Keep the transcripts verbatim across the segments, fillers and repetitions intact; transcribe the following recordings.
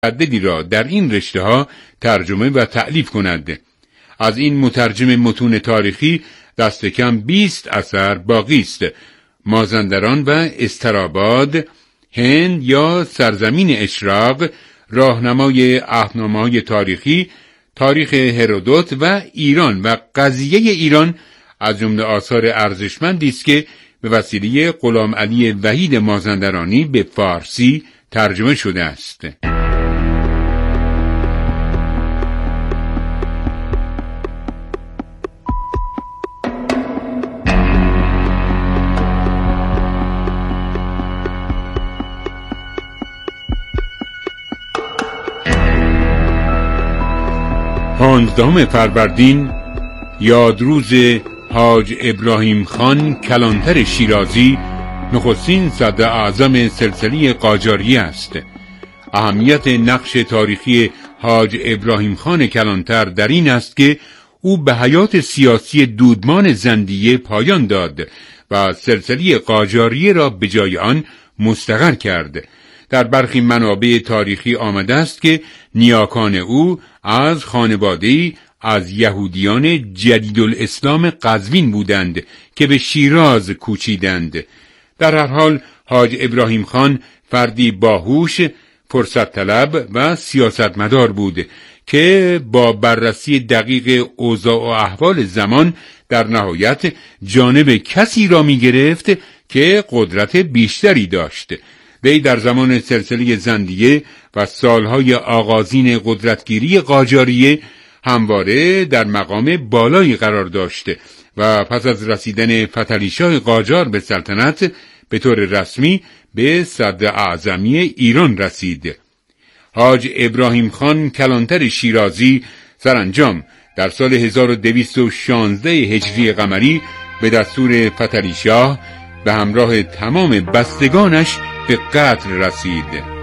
متعددی را در این رشته‌ها ترجمه و تألیف کند. از این مترجم متون تاریخی دست کم بیست اثر باقی است. مازندران و استراباد، هند یا سرزمین اشراق، راهنمای عهدنامه‌های تاریخی، تاریخ هرودوت و ایران و قضیه ایران از جمله آثار ارزشمندی است که به وسیله غلام علی وحید مازندرانی به فارسی ترجمه شده است. پانزدهم فروردین یادروز حاج ابراهیم خان کلانتر شیرازی، نخستین صدر اعظم سلسله قاجاریه است. اهمیت نقش تاریخی حاج ابراهیم خان کلانتر در این است که او به حیات سیاسی دودمان زندیه پایان داد و سلسله قاجاریه را به جای آن مستقر کرد. در برخی منابع تاریخی آمده است که نیاکان او از خانواده‌ای از یهودیان جدیدالاسلام قزوین بودند که به شیراز کوچیدند. در هر حال حاج ابراهیم خان فردی باهوش، فرصت طلب و سیاستمدار بود که با بررسی دقیق اوضاع و احوال زمان در نهایت جانب کسی را می گرفت که قدرت بیشتری داشت. وی در زمان سلسله زندیه و سالهای آغازین قدرتگیری قاجاریه همواره در مقام بالایی قرار داشت و پس از رسیدن فتحعلیشاه قاجار به سلطنت به طور رسمی به صدر اعظمی ایران رسید. حاج ابراهیم خان کلانتر شیرازی سرانجام در سال هزار و دویست و شانزده هجری قمری به دستور فتحعلیشاه به همراه تمام بستگانش به قتل رسید.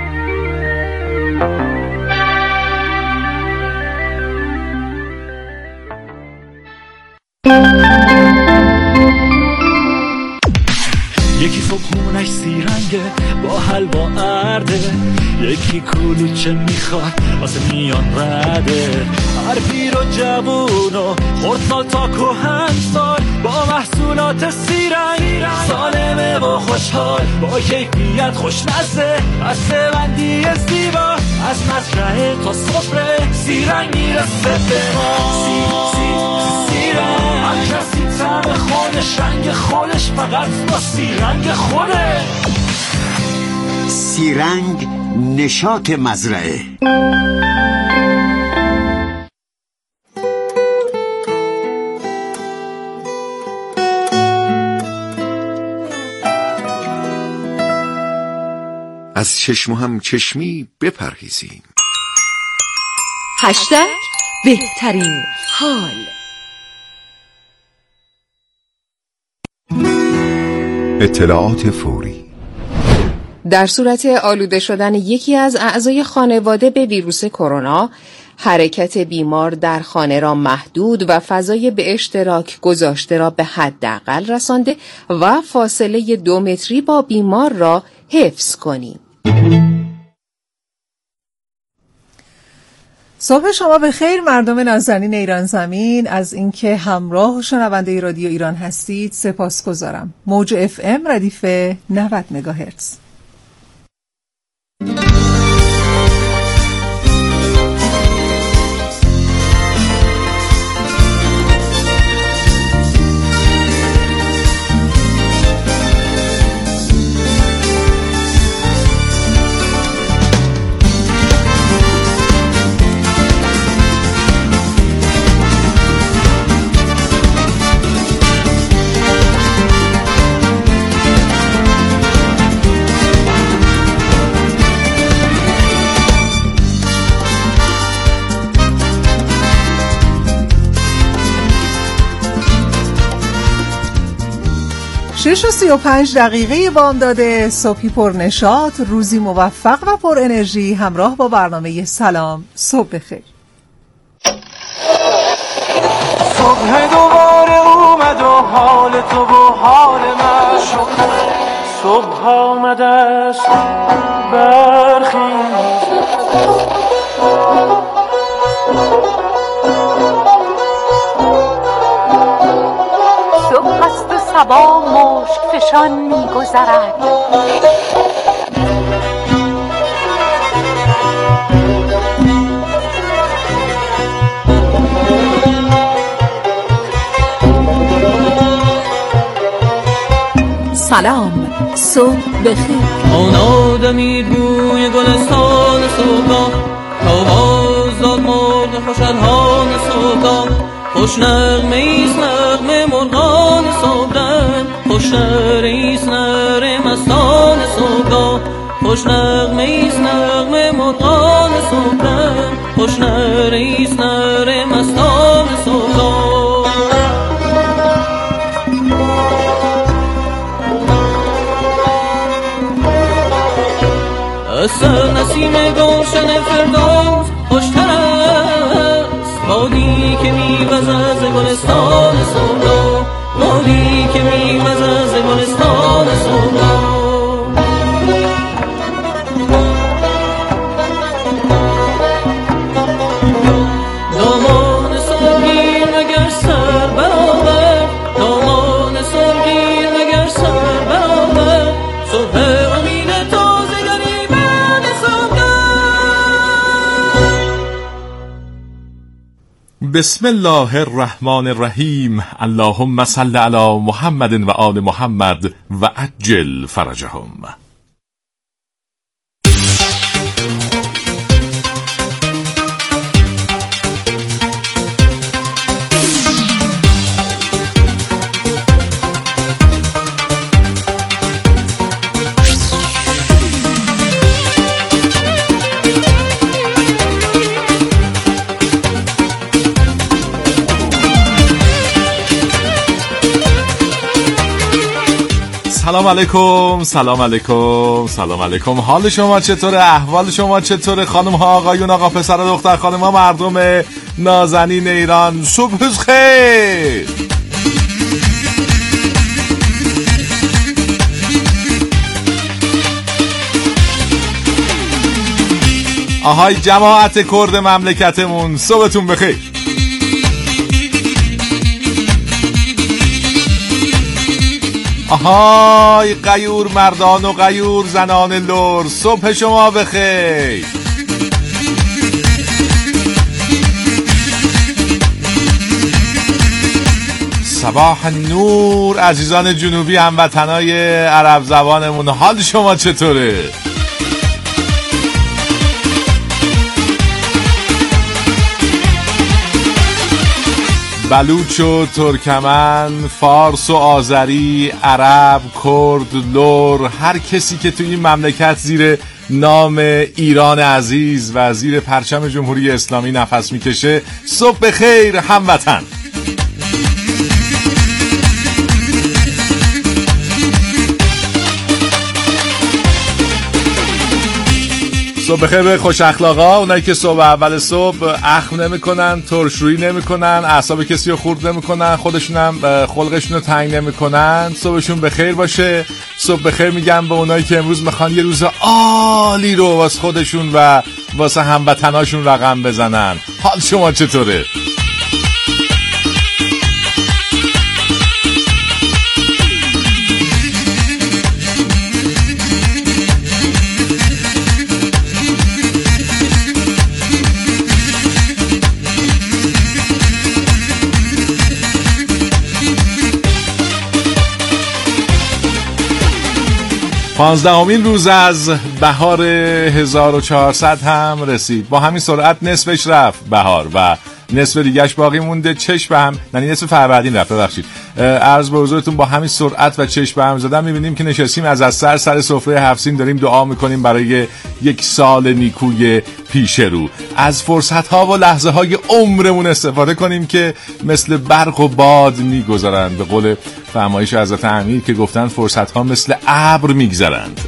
یکی صبحونش سیرنگه با حلوا ارده، یکی کلوچه میخواد واسه میان رده. هر پیر و جوون و خردسال تا کهنسال با محصولات سیرنگ سالمه و خوشحال، با کیفیت خوشمزه بسته بندی زیبا، از مزرعه تا سفره سیرنگ میرسه به ما. سی سی سیرنگ هر کسی طعم خودش، رنگ خودش فقط با سیرنگ خوده. سیرنگ نشاط مزرعه. از چشم هم چشمی بپرهیزیم. هشتگ بهترین حال. اطلاعات فوری. در صورت آلوده شدن یکی از اعضای خانواده به ویروس کرونا، حرکت بیمار در خانه را محدود و فضای به اشتراک گذاشته را به حداقل رسانده و فاصله دو متری با بیمار را حفظ کنیم. صبح شما به خیر مردم نازنین ایران زمین. از اینکه همراه و شنونده رادیو ایران هستید سپاسگزارم. موج اف ام ردیف نود مگاهرتز. شش و سی و پنج دقیقه بامداد، صبحی پر نشاط، روزی موفق و پر انرژی همراه با برنامه سلام صبح بخیر. صبح دوباره اومد و حال تو و حال من شد، صبح آمده است برخیز صبح است و صبا مشک فشان می گذرد سلام صبح بخیر. آن آدمی بوی گلستان صبحگاه آواز داد مرغ خوش الحان صبحگاه خوش نغمه ایست نغمه مرغان صبحدم خوش نره ایست نره مستان صبحگاه خوش نغمه ایست نغمه مرغان صبحدم خوش نره ایست نره مستان صبحگاه سر نسیم گلشن فردوس خوشتر است بادی که میوزد از گلستان صبحگاه بادی که میوزد از گلستان صبحگاه دامان صبحگیر مگر سر برآورد دامان صبحگیر مگر سر برآورد صبح بسم الله الرحمن الرحیم. اللهم صل علی محمد و آل محمد و عجل فرجهم. سلام علیکم، سلام علیکم، سلام علیکم. حال شما چطوره؟ احوال شما چطوره؟ خانم ها، آقایون، آقا پسر، دختر، خانم ها، مردم نازنین ایران، صبح خیر. آهای جماعت کرد مملکتمون، صبحتون بخیر. آهای غیور مردان و غیور زنان لور، صبح شما بخیر. صباح نور عزیزان جنوبی هموطنای عرب زبانمون، حال شما چطوره؟ بلوچ و ترکمن، فارس و آذری، عرب، کرد، لور، هر کسی که تو این مملکت زیر نام ایران عزیز و زیر پرچم جمهوری اسلامی نفس میکشه، صبح بخیر هموطن. صبح بخیر به خوش اخلاقا، اونایی که صبح اول صبح اخم نمیکنن، ترشرویی نمیکنن، اعصاب کسی رو خورد نمیکنن، خودشون هم خلقشون رو تنگ نمیکنن، صبحشون بخیر باشه. صبح بخیر میگم به اونایی که امروز میخوان یه روز عالی رو واسه خودشون و واسه هموطناشون رقم بزنن. حال شما چطوره؟ پانزدهمین روز از بهار هزار و چهارصد هم رسید. با همین سرعت نصفش رفت بهار و نصف دیگهش باقی مونده. چشم به هم، یعنی نصف فروردین رفت، ببخشید. عرض به حضورتون با همین سرعت و چشم به هم زدن می‌بینیم که نشستیم از از سر سر سفره هفت سین داریم دعا می‌کنیم برای یک سال نیکوی پیش رو. از فرصت‌ها و لحظه‌های عمرمون استفاده کنیم که مثل برق و باد می‌گذرند. به قول فرمایش حضرت امیر که گفتن فرصت‌ها مثل ابر می‌گذرند.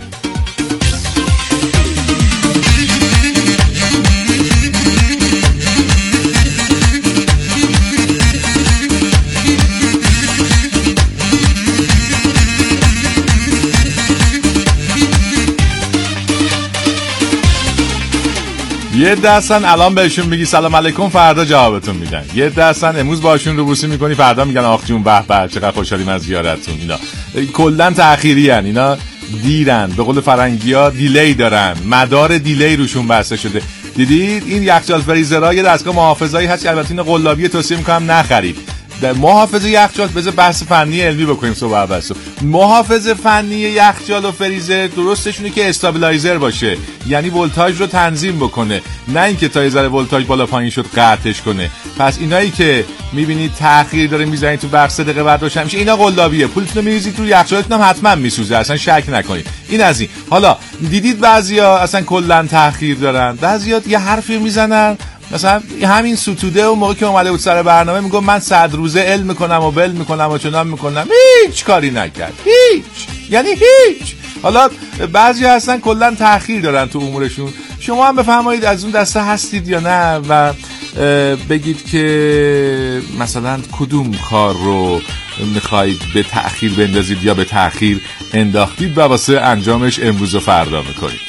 یه دستن الان بهشون میگی سلام علیکم، فردا جوابتون میدن. یه دستن امروز باشون روبوسی میکنی، فردا میگن آخ جون به به چقدر خوشحالیم از زیارتتون. اینا کلا تأخیری ان، اینا دیرن، به قول فرنگی‌ها دیلی دارن، مدار دیلی روشون بسته شده. دیدید این یخچال فریزرها یه دستگاه محافظه‌ای هست که البته این قلابی توصیه میکنم نخرید. محافظه یخچال، بذار بحث فنی علمی بکنیم صبح بحثو. محافظه فنی یخچال و فریزر درستشونه که استابیلایزر باشه، یعنی ولتاژ رو تنظیم بکنه، نه اینکه تا یه ذره ولتاژ بالا پایین شد قطعش کنه. پس اینایی که میبینید تأخیر داره میزنید تو برق سه دقیقه بعد روشن میشه، اینا قلابیه. پولتون رو میریزید تو یخچالتون هم حتما میسوزه، اصلا شک نکنید. این از این. حالا دیدید بعضیا اصلا کلا تأخیر دارن، بعضیا یه حرفی میزنن، مثلا همین ستوده و موقع که اومده بود سر برنامه میگم من صد روزه علم میکنم و بل میکنم و چنان میکنم، هیچ کاری نکرد، هیچ، یعنی هیچ. حالا بعضی هستن کلا تأخیر دارن تو امورشون. شما هم بفرمایید از اون دسته هستید یا نه و بگید که مثلا کدوم کار رو میخواید به تأخیر بندازید یا به تأخیر انداختید و واسه انجامش امروز و فردا میکنید.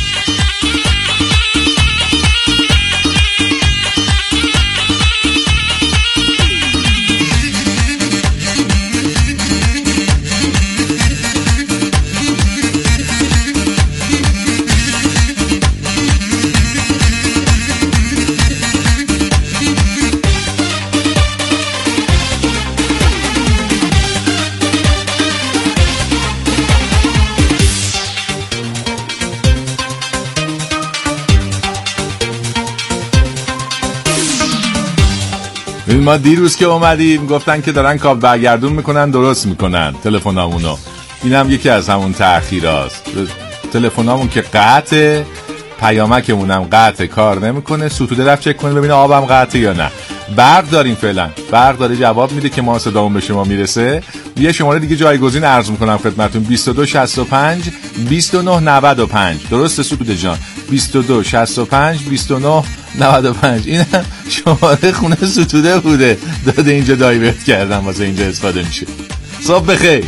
ما دیروز که اومدیم گفتن که دارن کاب برگردون میکنن، درست میکنن تلفنامونو. اینم یکی از همون تأخیراست. تلفنامون که قطعه، پیامکمونم قطعه، کار نمیکنه. ستوده رفت چک کنه ببینه آبم قطعه یا نه. برق داریم فعلا، برق داره جواب میده که ما صدامون به شما میرسه. یه شماره دیگه جایگزین عرض میکنم خدمتتون، بیست و دو شصت و پنج بیست و نه نود و پنج. درسته ستوده جان؟ بیست و دو شصت و پنج بیست و نه نود و پنج. این شماره خونه ستوده بوده، داده اینجا دایورت کردم واسه اینجا استفاده میشه. صبح بخیر.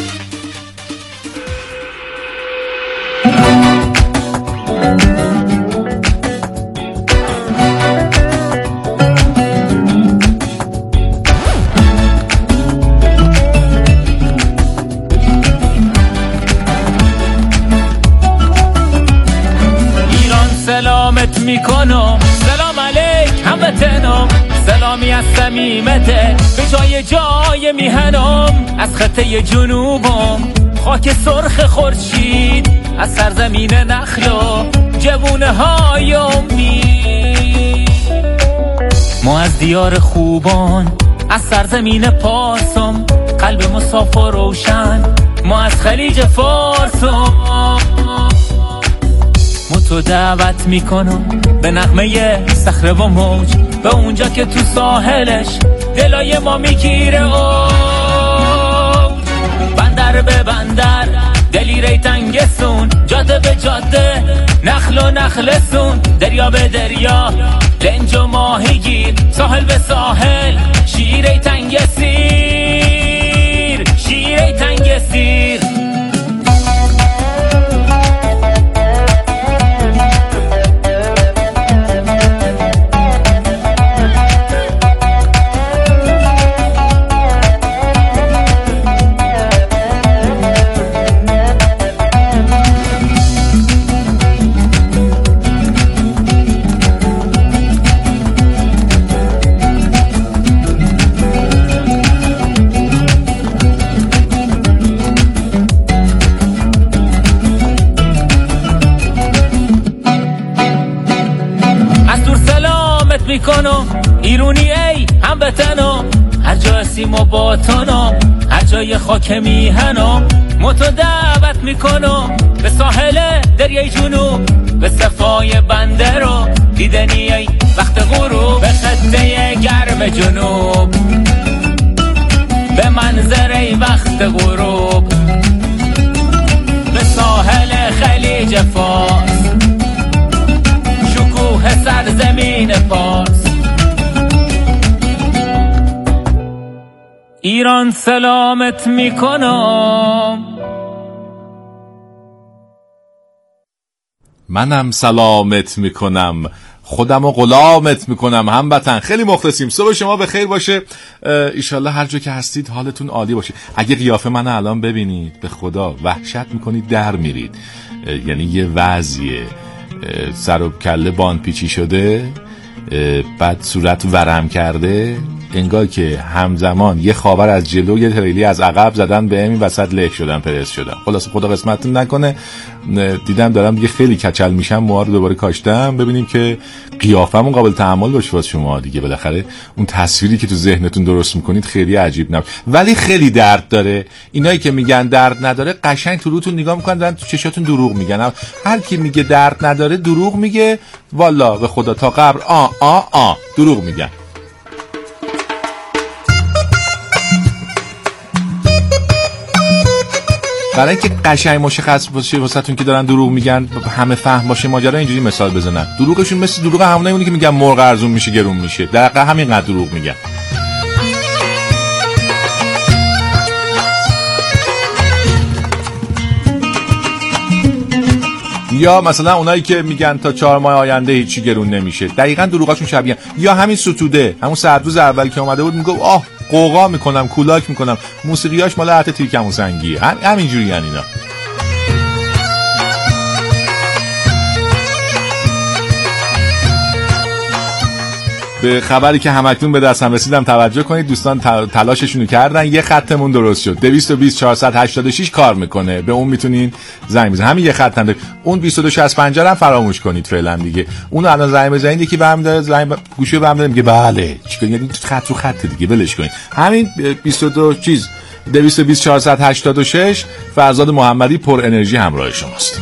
میکنم سلام علیک هموطنم، سلامی از صمیمته به جای جای میهنم، از خطه جنوبم خاک سرخ خورشید، از سرزمین نخل و جوونه های امید. ما از دیار خوبان، از سرزمین پارسم، قلب مسافر روشن، ما از خلیج فارسم. تو دعوت میکنم به نغمه صخره و موج، به اونجا که تو ساحلش دلای ما میگیره اوج. بندر به بندر دلیره تنگسون، جاده به جاده نخل و نخلسون، دریا به دریا دنج و ماهیگیر، ساحل به ساحل شیره تنگسیر، شیره تنگسیر. ایرونی ای هم بتنو، هر جا سیم و باتانو، هر جای خاک میهنو، متو دعوت میکنو به ساحل دریای جنوب، به صفای بندر و دیدنی ای وقت غروب، به خطه گرم جنوب، به منظره وقت غروب، به ساحل خلیج فارس، شکوه سرزمین پارس. ایران سلامت میکنم، منم سلامت میکنم، خودمو غلامت میکنم هموطن. خیلی مخلصیم. صبح شما بخیر باشه. ایشالله هر جا که هستید حالتون عالی باشه. اگه قیافه من الان ببینید به خدا وحشت میکنید در میرید. یعنی یه وضعیه سر و کله باند پیچی شده، بعد صورت ورم کرده، انگار که همزمان یه خابر از جلو یه تریلی از عقب زدن به این وسط له شدن پرس شدن. خلاص خدا قسمتتون نکنه. دیدم دارم دیگه خیلی کچل میشم، موها رو دوباره کاشتم. ببینیم که قیافمون قابل تحمل باشه واسه شما دیگه. بالاخره اون تصویری که تو ذهنتون درست میکنید خیلی عجیب نباشه، ولی خیلی درد داره. اینایی که میگن درد نداره قشنگ تو روتون نگاه میکنن دارن تو چشاتون دروغ میگن. هر کی میگه درد نداره دروغ میگه. والا به خدا تا قبر آ آ آ دروغ میگن. برای اینکه قشنگ مشخص باشه واسهتون که دارن دروغ میگن، همه فهم باشه ماجرا، اینجوری مثال بزنن. دروغشون مثل دروغ همونایی که میگن مرغ ارزون میشه گرون میشه، دقیقاً همینقدر دروغ میگن. یا مثلا اونایی که میگن تا چهار ماه آینده هیچی گرون نمیشه، دقیقاً دروغاشون شبیه. یا همین ستوده، همون سردوز اولی که اومده بود میگفت آه قوقا میکنم کولاک میکنم، موسیقیاش مال حتی تیرکمون سنگیه. هم همینجوری یعنی اینا. به خبری که همکنون به دستم رسیدم توجه کنید. دوستان تلاششونو کردن، یه خطمون درست شد. دویست و بیست چهارصد و هشتاد و شش کار میکنه، به اون میتونین زنگ بزنید. همین یه خط هم. اون بیست و دو شصت و پنج هم فراموش کنید فعلا دیگه. اونو الان زنگ بزنید یکی بهم داره زنگ ب... گوشی بهم داره میگه بله چیکار، یعنی خط رو خط دیگه ولش کنید. همین بیست و دو چیز دویست و بیست چهارصد و هشتاد و شش. فرزاد محمدی پر انرژی همراه شماست.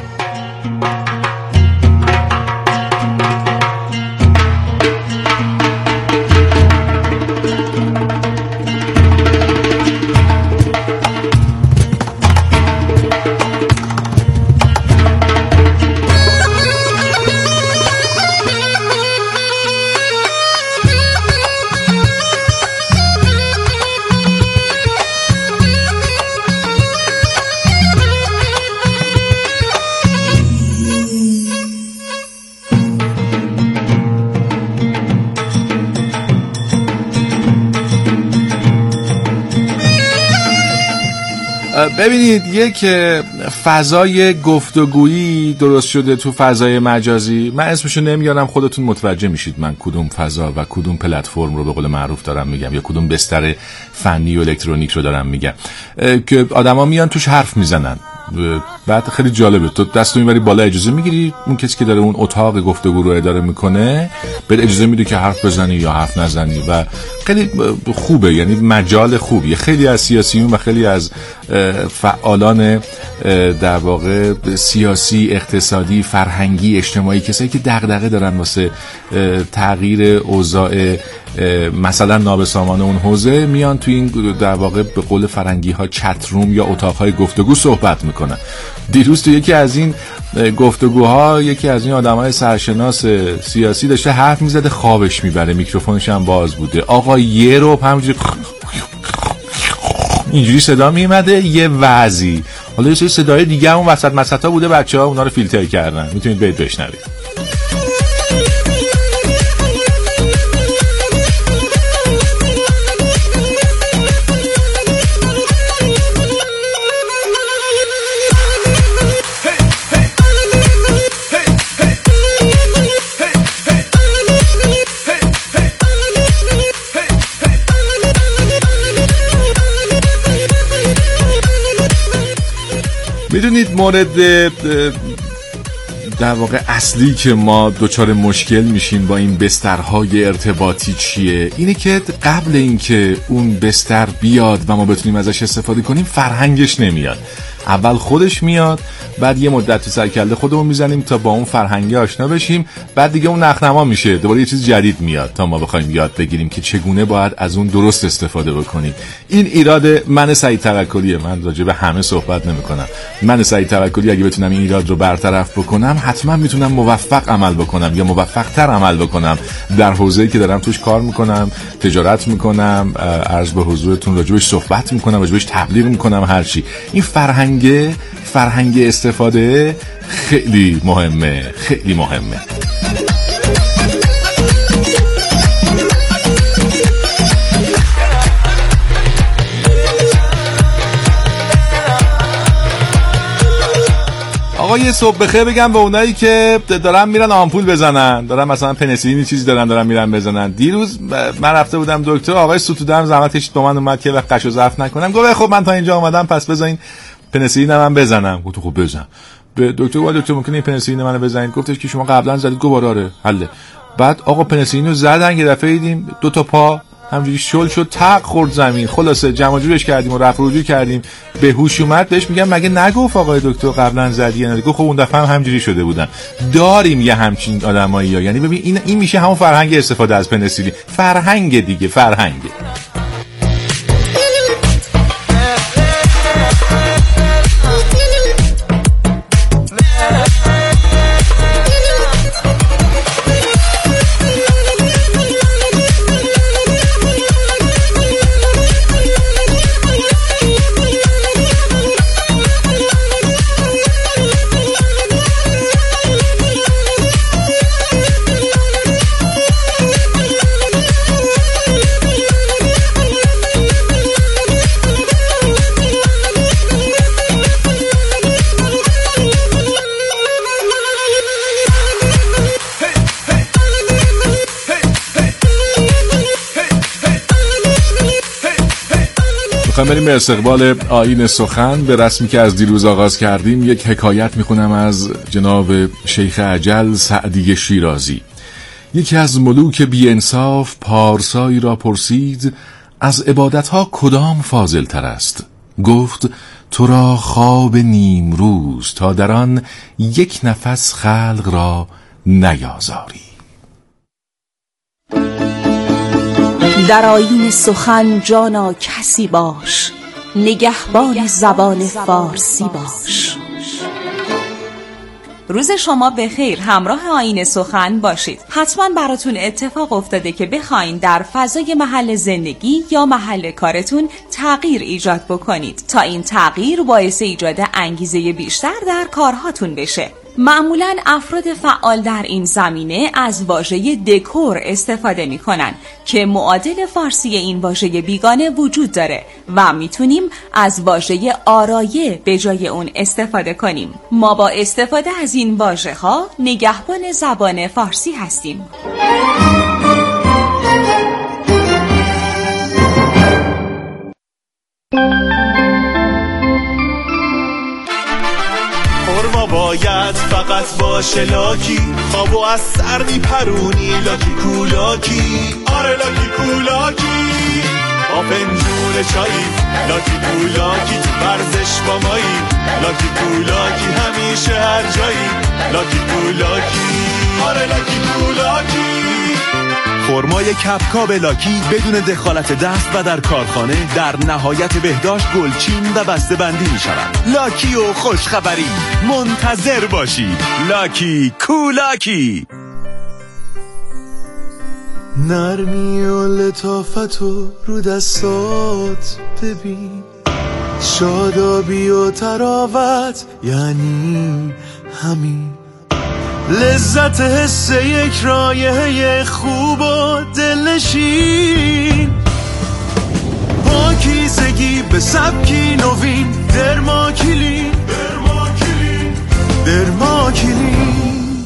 ببینید یک فضای گفتگویی درست شده تو فضای مجازی. من اسمشو نمیارم، خودتون متوجه میشید من کدوم فضا و کدوم پلتفرم رو به قول معروف دارم میگم، یا کدوم بستر فنی و الکترونیک رو دارم میگم، که آدما میان توش حرف میزنن. بعد خیلی جالبه، تو دستو میبری بالا اجازه میگیری، اون کسی که داره اون اتاق گفتگو رو اداره میکنه به اجازه میده که حرف بزنی یا حرف نزنی و خیلی خوبه. یعنی مجال خوبیه. خیلی از سیاسیون و خیلی از فعالان در واقع سیاسی، اقتصادی، فرهنگی، اجتماعی، کسایی که دغدغه دارن واسه تغییر اوضاع مثلا نابسامان اون حوزه، میان تو این در واقع به قول فرنگی ها چت روم یا اتاقهای گفتگو صحبت میکنن. دیروز تو یکی از این گفتگوها یکی از این آدمای سرشناس سیاسی داشته حرف میزده، خوابش میبره، میکروفونش هم باز بوده. آقا یه رو همینجوری اینجوری صدا میومده، یه وضعی. حالا یه سری صدای دیگه هم وسط مسطا بوده، بچه‌ها اونا رو فیلتر کردن. میتونید برید بشنوید. میدونید مورد در واقع اصلی که ما دچار مشکل میشیم با این بسترهای ارتباطی چیه؟ اینه که قبل اینکه اون بستر بیاد و ما بتونیم ازش استفاده کنیم فرهنگش نمیاد. اول خودش میاد، بعد یه مدت تو سر کله خودمون میزنیم تا با اون فرهنگ آشنا بشیم، بعد دیگه اون نخنما میشه، دوباره یه چیز جدید میاد تا ما بخوایم یاد بگیریم که چگونه باید از اون درست استفاده بکنیم. این ایراد من سعید توکلیه. من راجع به همه صحبت نمیکنم. من سعید توکلی اگه بتونم این ایراد رو برطرف بکنم حتما میتونم موفق عمل بکنم یا موفق تر عمل بکنم در حوزه‌ای که دارم توش کار میکنم، تجارت میکنم، عرض به حضورتون راجعش صحبت میکنم، راجعش تبلیغ میکنم، هر چی. این فرهنگ فرهنگ استفاده خیلی مهمه، خیلی مهمه. آقا یه صبح بخیر بگم به اونایی که دارن میرن آمپول بزنن، دارن مثلا پنیسیلین چیزی دارن دارن میرن بزنن. دیروز من رفته بودم دکتر، آقای ستودم زحمت کشید با من اومد که وقت قش و ظرف نکنم، گفت خب من تا اینجا اومدم پس بزنین پنیسیلین من بزنم. گفتم خب بزن. به دکتر گفت دکتر ممکنه این پنیسیلین منو بزنید؟ گفتش که شما قبلا زدید. گفت آره حله. بعد آقا پنیسیلین رو زدن، یه دفعه دیدیم دو تا پا همجوری شل شد، تق خورد زمین. خلاصه جمع جورش کردیم و رفع رجوع کردیم، به هوش اومد. بهش میگم مگه نگفت آقای دکتر قبلا زدی یا نه؟ گفت خب اون دفعه هم همجوری شده بودن. داریم یه همچین آدمایی ها. یعنی ببین این این میشه همون فرهنگ استفاده از پنیسیلین. فرهنگ دیگه، فرهنگ. میخوایم بریم به استقبال آیین سخن. به رسمی که از دیروز آغاز کردیم یک حکایت میخونم از جناب شیخ اجل سعدی شیرازی. یکی از ملوک بی انصاف پارسایی را پرسید از عبادتها کدام فاضل تر است؟ گفت تو را خواب نیم روز تا در آن یک نفس خلق را نیازاری. در آیین سخن جانا کسی باش، نگهبان زبان فارسی باش. روز شما بخیر، همراه آیین سخن باشید. حتما براتون اتفاق افتاده که بخواین در فضای محل زندگی یا محل کارتون تغییر ایجاد بکنید تا این تغییر باعث ایجاد انگیزه بیشتر در کارهاتون بشه. معمولاً افراد فعال در این زمینه از واژه دکور استفاده می‌کنن که معادل فارسی این واژه بیگانه وجود داره و میتونیم از واژه آرایه به جای اون استفاده کنیم. ما با استفاده از این واژه‌ها نگهبان زبان فارسی هستیم. باید فقط باشه لاکی، خوابو از سر میپرونی لاکی کولاکی. آره لاکی کولاکی، با پنجون چایی لاکی کولاکی، تو ورزش با مایی لاکی کولاکی، همیشه هر جایی لاکی کولاکی. آره لاکی کولاکی. خرمای کپکاب لاکی بدون دخالت دست و در کارخانه در نهایت بهداشت گلچین و بسته بندی می شود. لاکی و خوشخبری منتظر باشید. لاکی کولاکی. نرمی و لطافت و رو دستات ببین، شادابی و تراوت یعنی همین. لذت حس یک رایحه خوب و دلنشین، پاکیزگی به سبکی نوین، درماکیلین درماکیلین درماکیلین.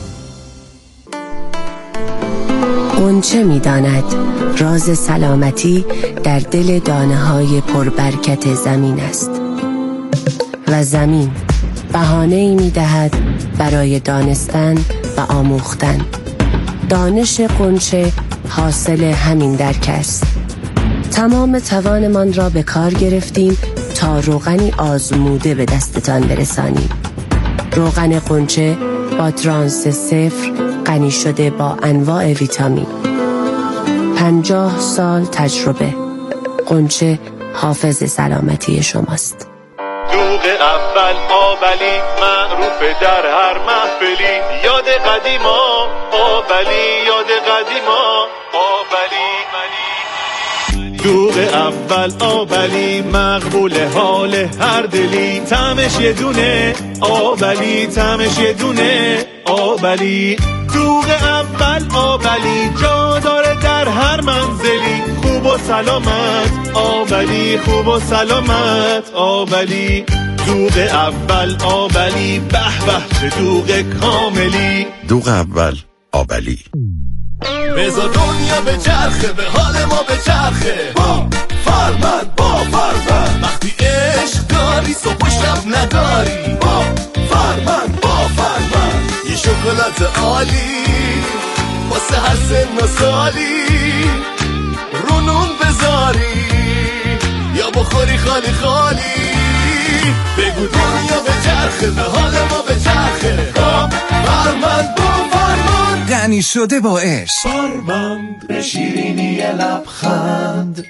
غنچه می‌داند راز سلامتی در دل دانه‌های پربرکت زمین است و زمین بهانه‌ای می‌دهد برای دانستن و آموختن. دانش غنچه حاصل همین درک است. تمام توانمان را به کار گرفتیم تا روغنی آزموده به دستتان برسانیم. روغن غنچه با ترانس صفر غنی شده با انواع ویتامین. پنجاه سال تجربه. غنچه حافظ سلامتی شماست. دوغ اول آبلی معروف در هر محفلی، یاد قدیما آبلی، یاد قدیما آبلی. دوغ اول آبلی مقبول حال هر دلی، طعمش یه دونه آبلی، طعمش یه دونه آبلی. دوغ اول آبلی جا داره در هر منزلی، خوب و سلامت، آبلی خوب و سلامت، آبلی دوغ اول آبلی، به به چه دوغ کاملی. دوغ اول آبلی. بزا دنیا به چرخه، به حال ما به چرخه، با فرمند با فرمند، وقتی عشق داری صبح و شب نداری، با فرمند با فرمند، یه شکلات عالی واسه هر سن و سالی، رونون بذاری یا بخوری خالی خالی. بگو دنیا به چرخه، به حال ما به چرخه، با فرمند با فرمند، غنی شده با عشق، فرمند به شیرینی لبخند.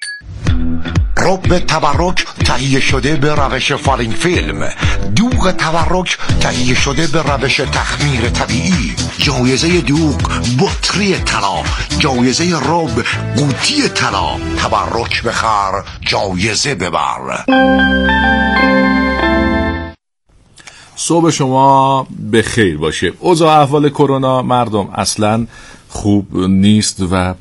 رب تورک تهیه شده به روش فالینگ فیلم. دوغ تورک تهیه شده به روش تخمیر طبیعی. جایزه دوغ بطری طلا، جایزه رب قوطی طلا. تورک بخر، جایزه ببر. صبح شما به خیر باشه. اوضاع احوال کرونا مردم اصلا خوب نیست و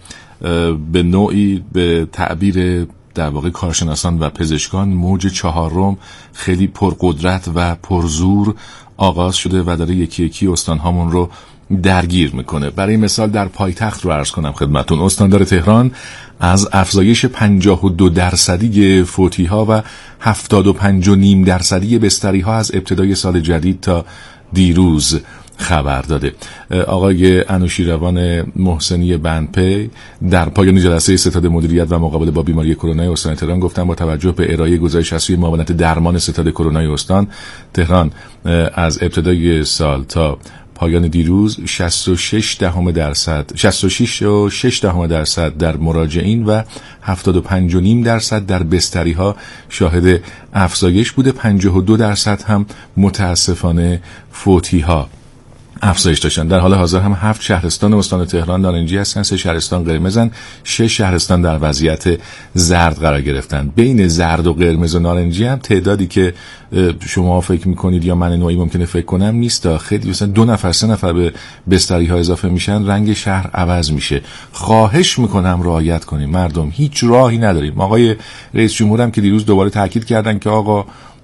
به نوعی به تعبیر در واقع کارشناسان و پزشکان موج چهارم خیلی پرقدرت و پرزور آغاز شده و داره یکی یکی استانهامون رو درگیر میکنه. برای مثال در پایتخت رو عرض کنم خدمتون، استاندار تهران از افزایش پنجاه و دو درصدی فوتی ها و هفتاد و پنج و نیم درصدی بستری ها از ابتدای سال جدید تا دیروز خبر داده. آقای انوشیروان محسنی بندپی در پایان جلسه ستاد مدیریت و مقابله با بیماری کرونا استان تهران گفتن با توجه به ارائه گزارش از سوی معاونت درمان ستاد کرونا استان تهران از ابتدای سال تا پایان دیروز شصت و شش دهم درصد شصت و شش و شش دهم درصد در مراجعین و هفتاد و پنج و نیم درصد در بستری ها شاهد افزایش بوده. پنجاه و دو درصد هم متاسفانه فوتی ها افزایش داشتن. در حال حاضر هم هفت شهرستان استان تهران نارنجی هستن، سه شهرستان قرمزن، شش شهرستان در وضعیت زرد قرار گرفتن. بین زرد و قرمز و نارنجی هم تعدادی که شما فکر میکنید یا من نوعی ممکنه فکر کنم نیست. خیلی مثلا دو نفر سه نفر به بستری ها اضافه میشن، رنگ شهر عوض میشه. خواهش میکنم رعایت کنیم مردم، هیچ راهی نداریم. آقای رئیس جمهور هم که دیروز دوباره تاکید کردن که آقا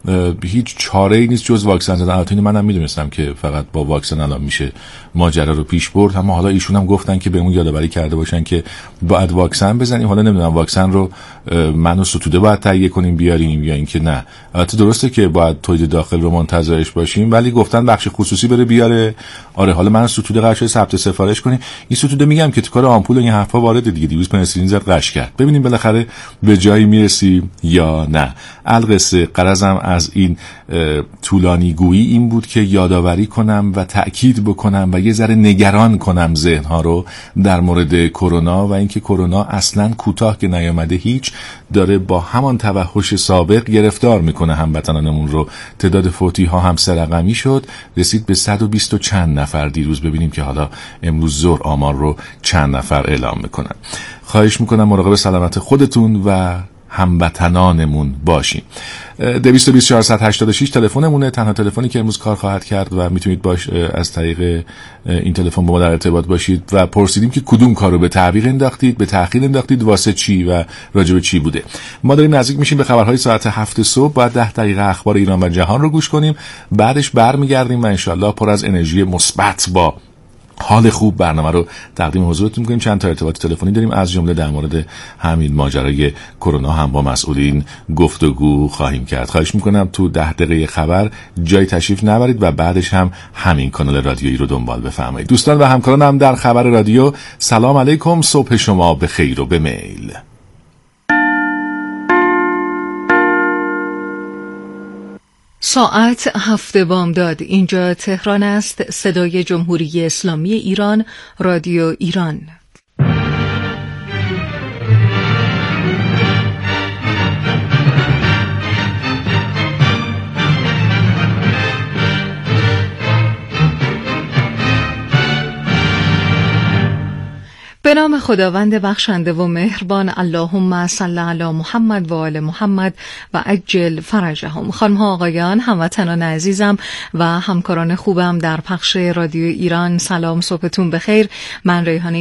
هیچ چاره‌ای نیست جز واکسن زدن. البته منم میدونستم که فقط با واکسن الان میشه ماجرا رو پیش برد، اما حالا ایشون هم گفتن که بهمون یادآوری کرده باشن که باید واکسن بزنیم. حالا نمیدونم واکسن رو منو ستوده باید تهیه کنیم بیاریم یا اینکه نه. البته درسته که باید تولید داخل رو منتظرش باشیم، ولی گفتن بخش خصوصی بره بیاره. آره حالا من ستوده قرار شده ثبت سفارش کنیم. این ستوده میگم که تو کار آمپول و این حرفا وارد دیگه. دیروز پنسیلین زد قش کرد. ببینیم بالاخره به جایی میرسی یا نه. القصه غرضم از این طولانی گویی این بود که یادآوری کنم و تأکید بکنم و یه ذره نگران کنم ذهن‌ها رو در مورد کرونا و اینکه کرونا اصلاً کوتاه که نیامده، هیچ داره با همان توحش سابق گرفتار میکنه هموطنانمون رو. تعداد فوتی ها هم سه رقمی شد، رسید به صد و بیست و چند نفر دیروز. ببینیم که حالا امروز ظهر آمار رو چند نفر اعلام میکنن. خواهش میکنم مراقب سلامت خودتون و هموطنانمون باشین. دویست و بیست چهارصد و هشتاد و شش تلفنمونه، تنها تلفنی که امروز کار خواهد کرد و میتونید باش از طریق این تلفن با ما در ارتباط باشید. و پرسیدیم که کدوم کارو به تعویق انداختید، به تأخیر انداختید، واسه چی و راجع به چی بوده. ما داریم نزدیک میشیم به خبرهای ساعت هفت صبح. باید ده دقیقه اخبار ایران و جهان رو گوش کنیم، بعدش برمیگردیم و انشالله پر از انرژی مثبت با حال خوب برنامه رو تقدیم حضورتون می‌کنیم. چند تا ارتباط تلفنی داریم، از جمله در مورد همین ماجرای کرونا هم با مسئولین گفتگو خواهیم کرد. خواهش می‌کنم تو ده دقیقه خبر جای تشریف نبرید و بعدش هم همین کانال رادیویی رو دنبال بفرمایید. دوستان و همکارانم در خبر رادیو، سلام علیکم، صبح شما به خیر و به میل. ساعت هفت بامداد، اینجا تهران است. صدای جمهوری اسلامی ایران، رادیو ایران. به نام خداوند بخشنده و مهربان. اللهم صل علی محمد و آل محمد و عجل فرجهم. خانم ها آقایان، هموطنان عزیزم و همکاران خوبم در پخش رادیو ایران، سلام، صبحتون بخیر. من ریحانه